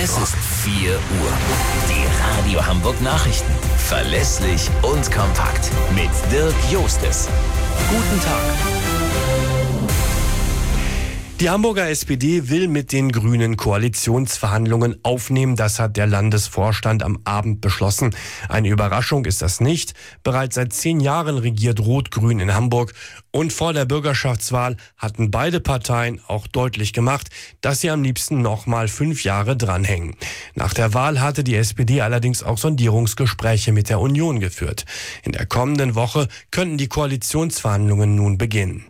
Es ist 4 Uhr. Die Radio Hamburg Nachrichten. Verlässlich und kompakt. Mit Dirk Jostes. Guten Tag. Die Hamburger SPD will mit den Grünen Koalitionsverhandlungen aufnehmen. Das hat der Landesvorstand am Abend beschlossen. Eine Überraschung ist das nicht. Bereits seit 10 Jahren regiert Rot-Grün in Hamburg. Und vor der Bürgerschaftswahl hatten beide Parteien auch deutlich gemacht, dass sie am liebsten noch mal 5 Jahre dranhängen. Nach der Wahl hatte die SPD allerdings auch Sondierungsgespräche mit der Union geführt. In der kommenden Woche könnten die Koalitionsverhandlungen nun beginnen.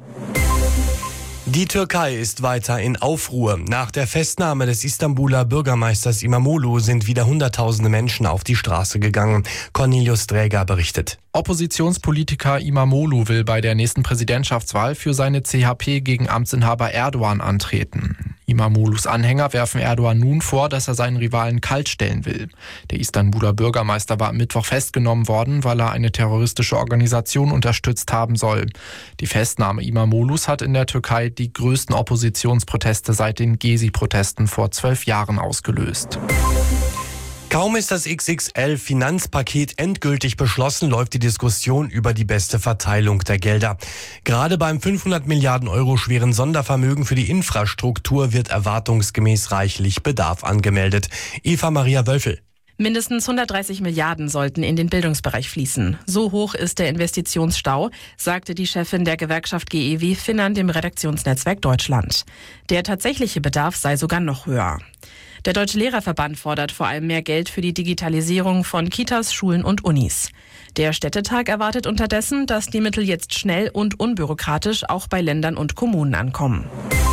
Die Türkei ist weiter in Aufruhr. Nach der Festnahme des Istanbuler Bürgermeisters İmamoğlu sind wieder Hunderttausende Menschen auf die Straße gegangen. Cornelius Dräger berichtet. Oppositionspolitiker İmamoğlu will bei der nächsten Präsidentschaftswahl für seine CHP gegen Amtsinhaber Erdogan antreten. İmamoğlus Anhänger werfen Erdogan nun vor, dass er seinen Rivalen kaltstellen will. Der Istanbuler Bürgermeister war am Mittwoch festgenommen worden, weil er eine terroristische Organisation unterstützt haben soll. Die Festnahme İmamoğlus hat in der Türkei die größten Oppositionsproteste seit den Gezi-Protesten vor 12 Jahren ausgelöst. Kaum ist das XXL-Finanzpaket endgültig beschlossen, läuft die Diskussion über die beste Verteilung der Gelder. Gerade beim 500 Milliarden Euro schweren Sondervermögen für die Infrastruktur wird erwartungsgemäß reichlich Bedarf angemeldet. Eva Maria Wölfel. Mindestens 130 Milliarden sollten in den Bildungsbereich fließen. So hoch ist der Investitionsstau, sagte die Chefin der Gewerkschaft GEW Finnern dem Redaktionsnetzwerk Deutschland. Der tatsächliche Bedarf sei sogar noch höher. Der Deutsche Lehrerverband fordert vor allem mehr Geld für die Digitalisierung von Kitas, Schulen und Unis. Der Städtetag erwartet unterdessen, dass die Mittel jetzt schnell und unbürokratisch auch bei Ländern und Kommunen ankommen.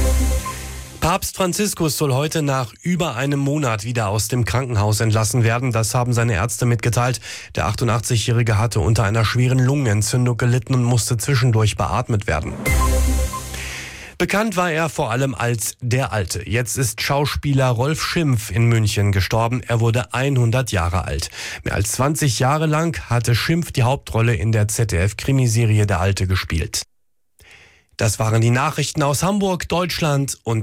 Papst Franziskus soll heute nach über einem Monat wieder aus dem Krankenhaus entlassen werden. Das haben seine Ärzte mitgeteilt. Der 88-Jährige hatte unter einer schweren Lungenentzündung gelitten und musste zwischendurch beatmet werden. Bekannt war er vor allem als der Alte. Jetzt ist Schauspieler Rolf Schimpf in München gestorben. Er wurde 100 Jahre alt. Mehr als 20 Jahre lang hatte Schimpf die Hauptrolle in der ZDF-Krimiserie Der Alte gespielt. Das waren die Nachrichten aus Hamburg, Deutschland und